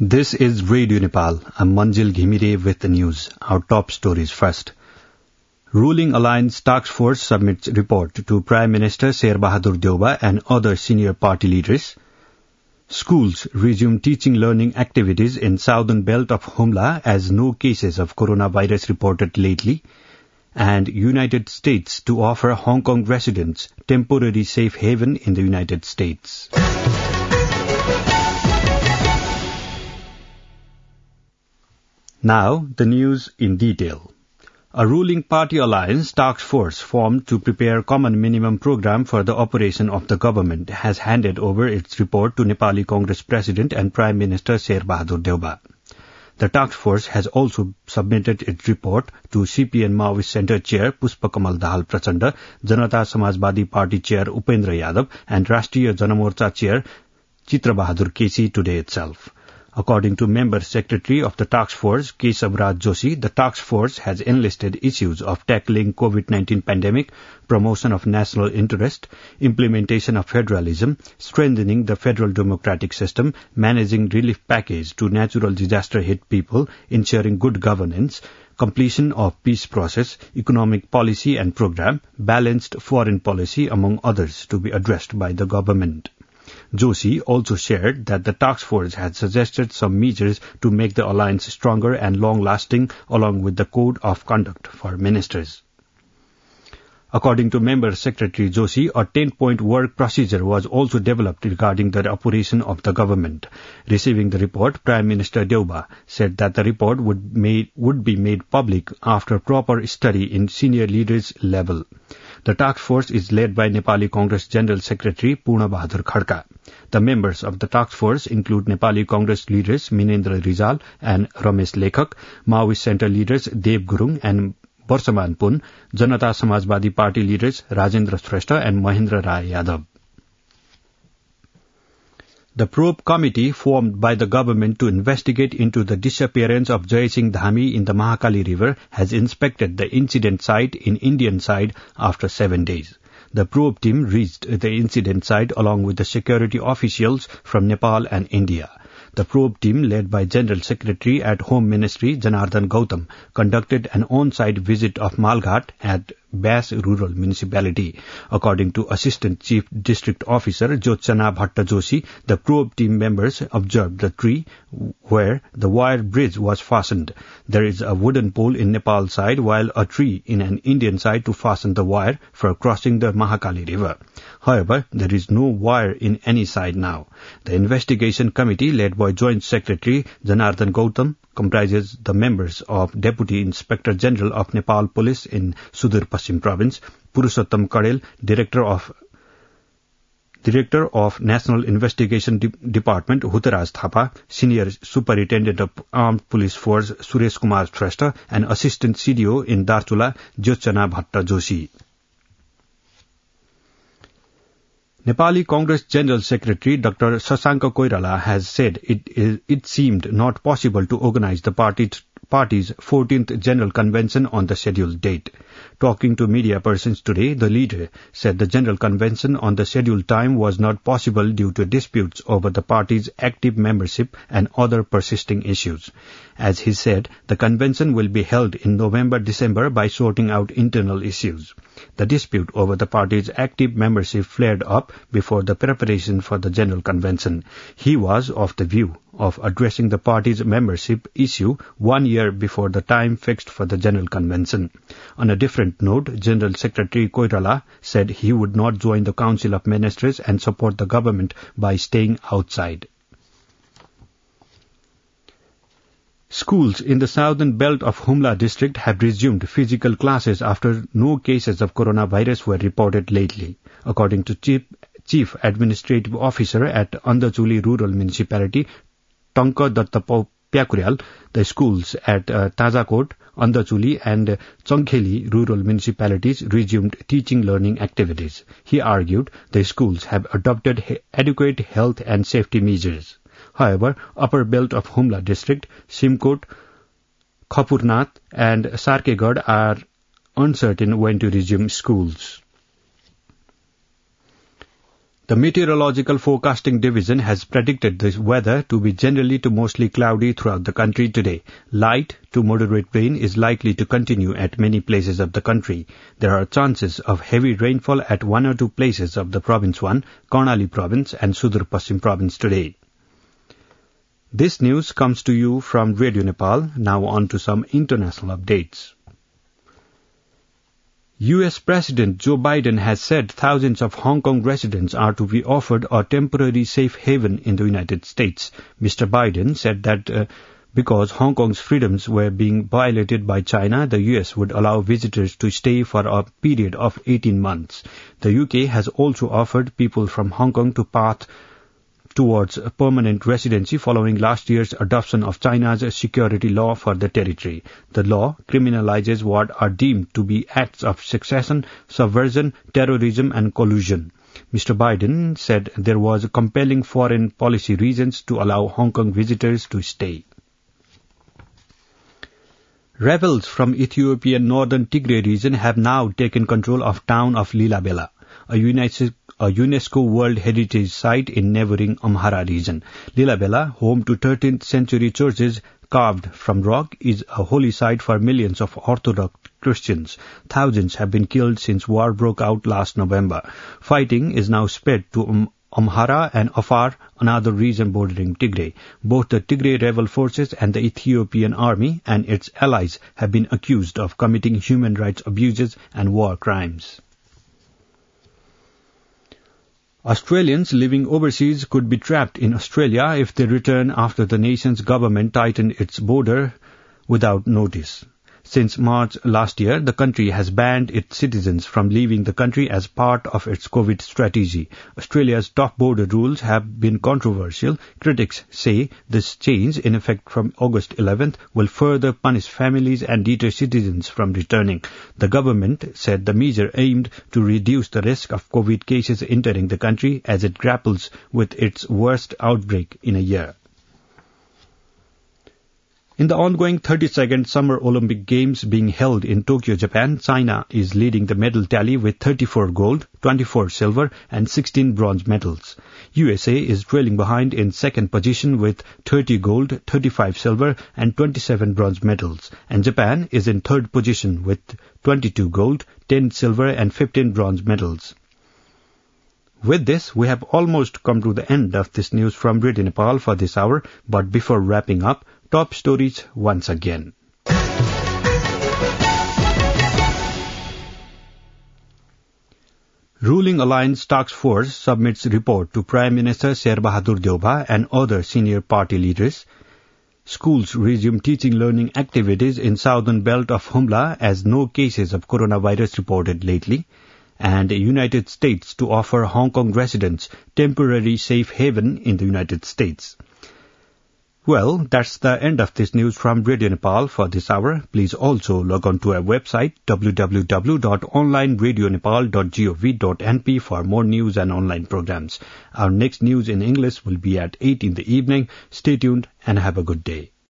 This is Radio Nepal. I'm Manjil Ghimire with the news. Our top stories first. Ruling Alliance Task Force submits report to Prime Minister Sher Bahadur Deuba and other senior party leaders. Schools resume teaching learning activities in southern belt of Humla as no cases of coronavirus reported lately. And United States to offer Hong Kong residents temporary safe haven in the United States. Now, the news in detail. A ruling party alliance task force formed to prepare common minimum program for the operation of the government has handed over its report to Nepali Congress President and Prime Minister Sher Bahadur Deuba. The task force has also submitted its report to CPN Maoist Center Chair Pushpa Kamal Dahal Prachanda, Janata Samajwadi Party Chair Upendra Yadav, and Rashtriya Janamorcha Chair Chitra Bahadur Kesi today itself. According to Member Secretary of the Task Force, Keshav Raj Joshi, the Task Force has enlisted issues of tackling COVID-19 pandemic, promotion of national interest, implementation of federalism, strengthening the federal democratic system, managing relief package to natural disaster-hit people, ensuring good governance, completion of peace process, economic policy and program, balanced foreign policy, among others, to be addressed by the government. Joshi also shared that the task force had suggested some measures to make the alliance stronger and long-lasting, along with the code of conduct for ministers. According to Member Secretary Joshi, a 10-point work procedure was also developed regarding the operation of the government. Receiving the report, Prime Minister Deuba said that the report would be made public after proper study in senior leaders level. The task force is led by Nepali Congress General Secretary Purna Bahadur Khadka. The members of the task force include Nepali Congress leaders Minendra Rizal and Ramesh Lekhak, Maoist Center leaders Dev Gurung and Barsaman Pun, Janata Samajwadi Party leaders Rajendra Shrestha and Mahendra Rai Yadav. The probe committee formed by the government to investigate into the disappearance of Jai Singh Dhami in the Mahakali River has inspected the incident site in Indian side after 7 days. The probe team reached the incident site along with the security officials from Nepal and India. The probe team, led by General Secretary at Home Ministry Janardhan Gautam, conducted an on-site visit of Malghat at Bas Rural Municipality. According to Assistant Chief District Officer Jyotsana Bhatta Joshi, the probe team members observed the tree where the wire bridge was fastened. There is a wooden pole in Nepal side while a tree in an Indian side to fasten the wire for crossing the Mahakali River. However, there is no wire in any side now. The investigation committee, led by Joint Secretary Janardhan Gautam, comprises the members of Deputy Inspector General of Nepal Police in Sudur Paschim Province, Purushottam Kadel, Director of National Investigation Department Hutaraj Thapa, Senior Superintendent of Armed Police Force Suresh Kumar Shrestha, and Assistant CDO in Darchula Jyotsana Bhatta Joshi. Nepali Congress General Secretary Dr. Sasanka Koirala has said it seemed not possible to organize the party's 14th General Convention on the scheduled date. Talking to media persons today, the leader said the General Convention on the scheduled time was not possible due to disputes over the party's active membership and other persisting issues. As he said, the convention will be held in November-December by sorting out internal issues. The dispute over the party's active membership flared up before the preparation for the General Convention. He was of the view of addressing the party's membership issue 1 year before the time fixed for the General Convention. On a different note, General Secretary Koirala said he would not join the Council of Ministers and support the government by staying outside. Schools in the southern belt of Humla district have resumed physical classes after no cases of coronavirus were reported lately. According to Chief Administrative Officer at Andachuli Rural Municipality, Tanka Datta Pyakuryal, the schools at Tajakot, Andachuli and Changkheli rural municipalities resumed teaching learning activities. He argued the schools have adopted adequate health and safety measures. However, upper belt of Humla district, Simkot, Khapurnath and Sarkegad are uncertain when to resume schools. The Meteorological Forecasting Division has predicted the weather to be generally to mostly cloudy throughout the country today. Light to moderate rain is likely to continue at many places of the country. There are chances of heavy rainfall at one or two places of the Province 1, Karnali Province and Sudur Paschim Province today. This news comes to you from Radio Nepal. Now on to some international updates. U.S. President Joe Biden has said thousands of Hong Kong residents are to be offered a temporary safe haven in the United States. Mr. Biden said that because Hong Kong's freedoms were being violated by China, the U.S. would allow visitors to stay for a period of 18 months. The U.K. has also offered people from Hong Kong to path towards a permanent residency following last year's adoption of China's security law for the territory. The law criminalizes what are deemed to be acts of secession, subversion, terrorism and collusion. Mr. Biden said there was compelling foreign policy reasons to allow Hong Kong visitors to stay. Rebels from Ethiopian northern Tigray region have now taken control of town of Lilabela, a UNESCO World Heritage Site in neighboring Amhara region. Lilabela, home to 13th century churches carved from rock, is a holy site for millions of Orthodox Christians. Thousands have been killed since war broke out last November. Fighting is now spread to Amhara and Afar, another region bordering Tigray. Both the Tigray rebel forces and the Ethiopian army and its allies have been accused of committing human rights abuses and war crimes. Australians living overseas could be trapped in Australia if they return after the nation's government tightened its border without notice. Since March last year, the country has banned its citizens from leaving the country as part of its COVID strategy. Australia's top border rules have been controversial. Critics say this change, in effect from August 11th, will further punish families and deter citizens from returning. The government said the measure aimed to reduce the risk of COVID cases entering the country as it grapples with its worst outbreak in a year. In the ongoing 32nd Summer Olympic Games being held in Tokyo, Japan, China is leading the medal tally with 34 gold, 24 silver and 16 bronze medals. USA is trailing behind in second position with 30 gold, 35 silver and 27 bronze medals. And Japan is in third position with 22 gold, 10 silver and 15 bronze medals. With this, we have almost come to the end of this news from Radio Nepal for this hour. But before wrapping up, top stories once again. Ruling Alliance Task Force submits report to Prime Minister Sher Bahadur Deoba and other senior party leaders. Schools resume teaching-learning activities in southern belt of Humla as no cases of coronavirus reported lately. And the United States to offer Hong Kong residents temporary safe haven in the United States. Well, that's the end of this news from Radio Nepal for this hour. Please also log on to our website www.onlineradionepal.gov.np for more news and online programs. Our next news in English will be at 8 in the evening. Stay tuned and have a good day.